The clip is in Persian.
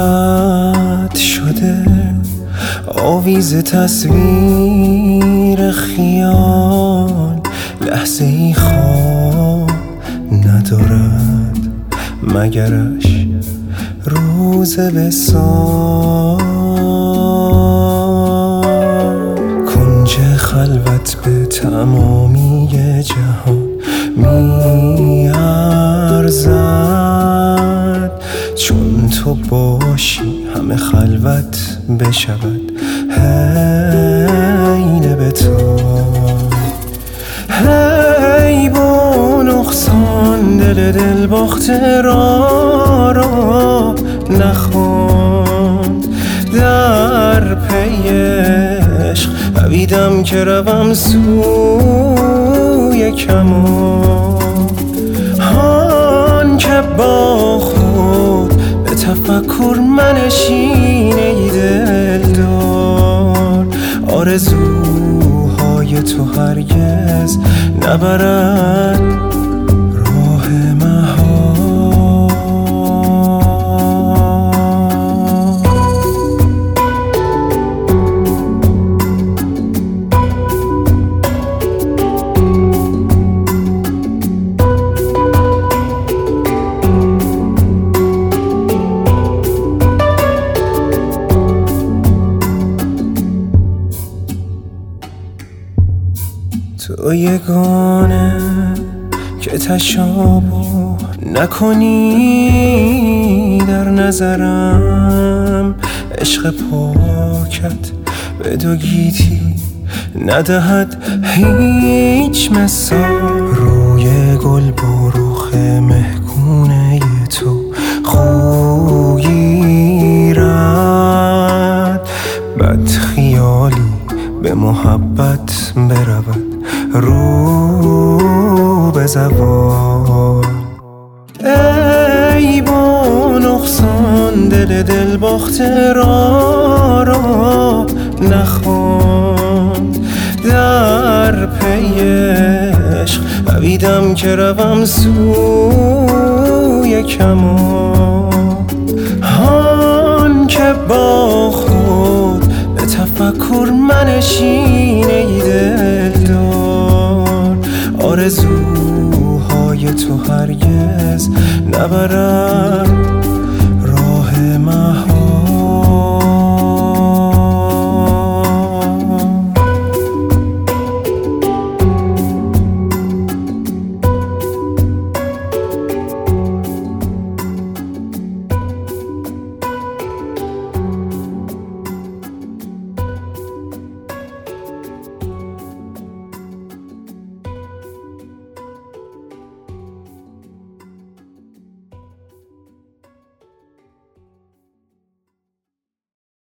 خط شده آویز تصویر خیال، لحظه ای خواب ندارد مگرش روز وصال. کنج خلوت به تمامی جهان میارزد، چون تو باشی همه خلوت بشود حین به تو. هی با نقصان دل باخته را نخواند، در پی عشق دویدم که روم سوی کمان. هان که با خود به تفکر منشین ای دلدار، آرزوهای تو هرگز نبرد راه محال. تو یگانه که تشابه نکنی در نظرم، عشق پاکت به دو گیتی ندهد هیچ مثال. روی گل با رخ مهگونه تو خوگیرد، بد خیالی به محبت برود رو به زوال. ای با نقصان دل باخته را نخواند، در پی عشق دویدم که روم سوی کمان. هان که با خود به تفکر منشین ای دلدار، آرزوهای تو هرگز نبرد